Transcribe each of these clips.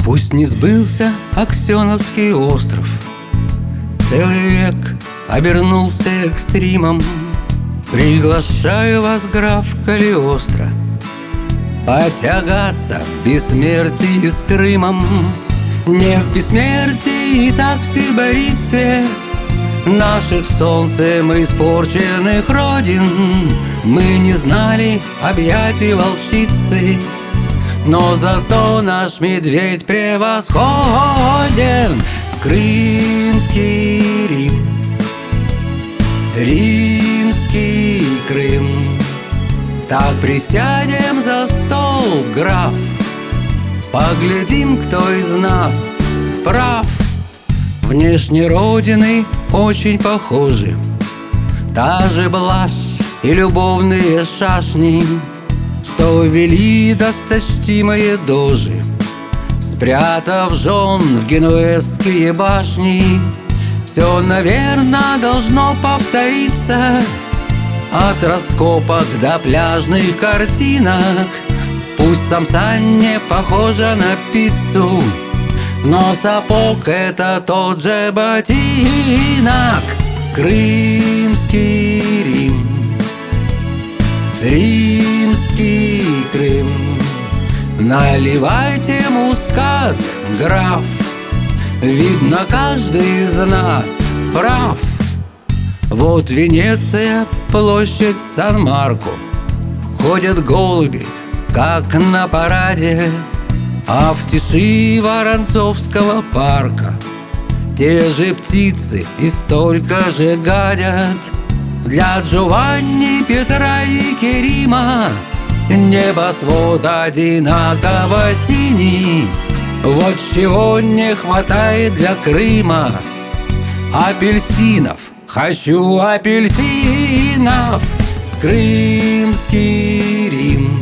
Пусть не сбылся Аксеновский остров, целый век обернулся экстримом. Приглашаю вас, граф Калиостро, потягаться в бессмертии с Крымом. Не в бессмертии, и так в сибиритстве наших солнцем испорченных родин. Мы не знали объятий волчицы, но зато наш медведь превосходен. Крымский Рим, римский Крым. Так присядем за стол, граф, поглядим, кто из нас прав. Внешне родины очень похожи, та же блажь и любовные шашни, что вели досточтимые дожи, спрятав жен в генуэзские башни. Все, наверное, должно повториться, от раскопок до пляжных картинок. Пусть Самсан не похожа на пиццу, но сапог — это тот же ботинок. Крымский Рим, римский Крым. Наливайте мускат, граф, видно, каждый из нас прав. Вот Венеция, площадь Сан-Марко, ходят голуби, как на параде, а в тиши Воронцовского парка те же птицы и столько же гадят. Для Джованни, Петра и Керима небосвод одинаково синий. Вот чего не хватает для Крыма: апельсинов. Хочу апельсинов. Крымский Рим,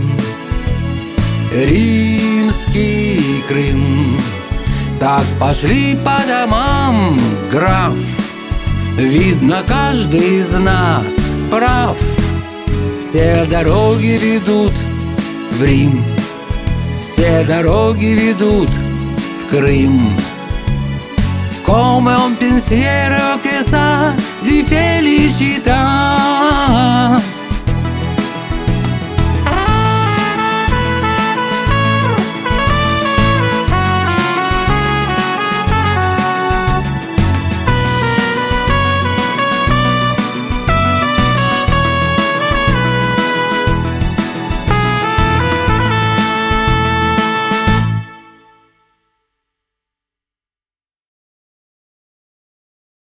римский Крым. Так пошли по домам, граф, видно, каждый из нас прав. Все дороги ведут в Рим, все дороги ведут в Крым. Come un pensiero che sa di felicità,